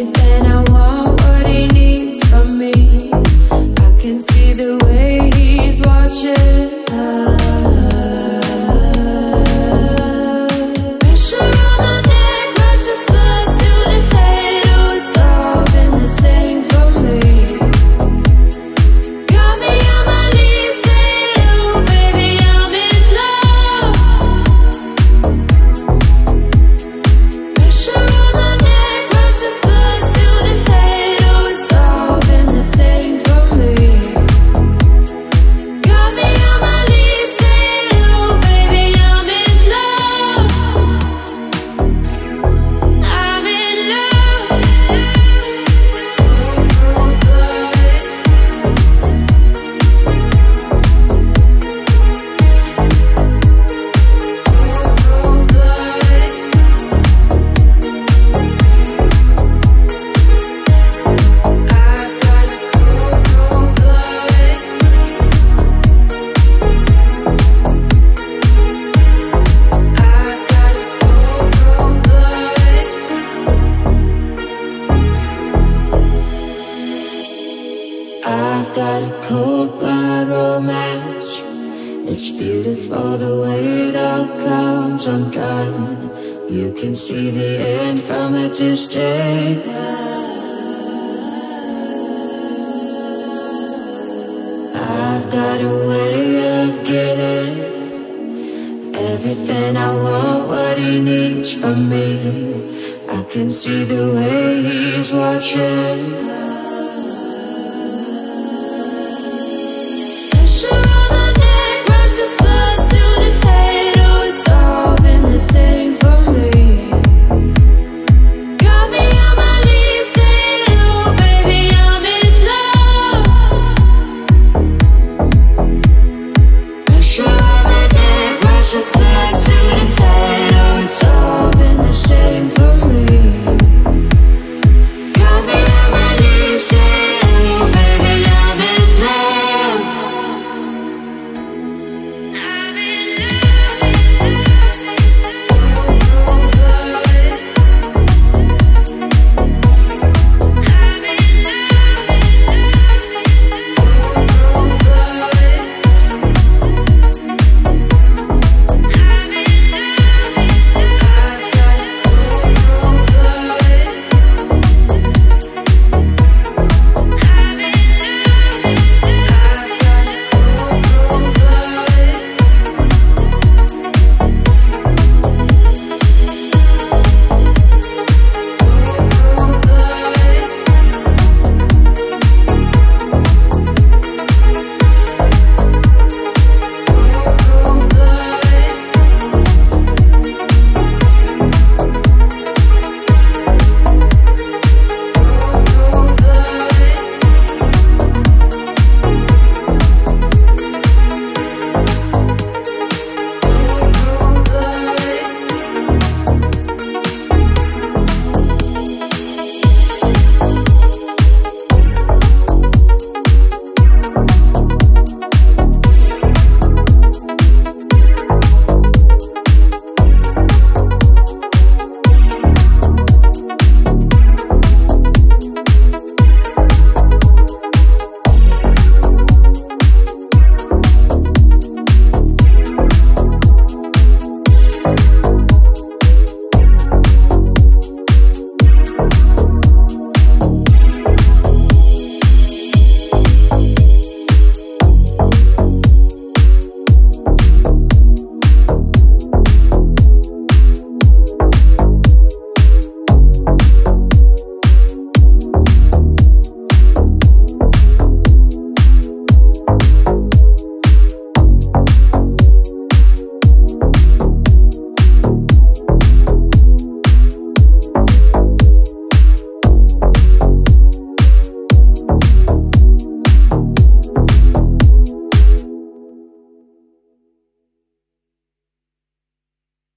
everything I want, what he needs from me. I can see the way he's watching. Pressure on my neck, rush of blood to the head. Oh, it's all been the same for me. Got me on my knees saying, oh baby, I'm in love. Pressure on my neck, rush of blood to the head. Oh, it's all been the same for me. Got me on my knees saying, oh baby, I'm in love. I'm in love. Cold blooded. Cold blooded. I've got a cold blooded. I've got a cold blooded. I've got a cold blood romance. It's beautiful the way it all comes undone. You can see the end from a distance. I've got a way of getting everything I want, what he needs from me. I can see the way he's watching.